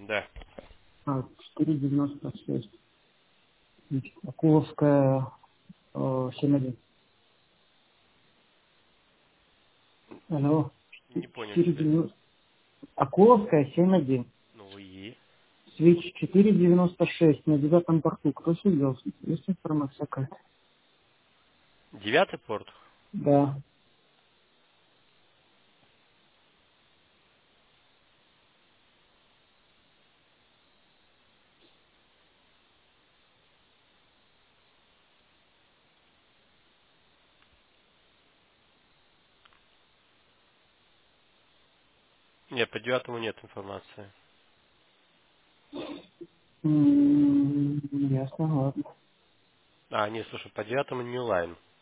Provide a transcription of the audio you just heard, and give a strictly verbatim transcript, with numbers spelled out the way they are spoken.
Да. А, четыре девяносто шесть. Значит, Акуловская, э, семь один. Алло. Не понял четыре тебя. девяносто. Акуловская, семь один. Ну и? Свич четыре девяносто шесть на девятом борту. Кто сидел? Есть информация какая-то? Девятый порт? Да. Нет, по девятому нет информации. М, Ясно, ладно. А, не, слушай, по девятому не лайн.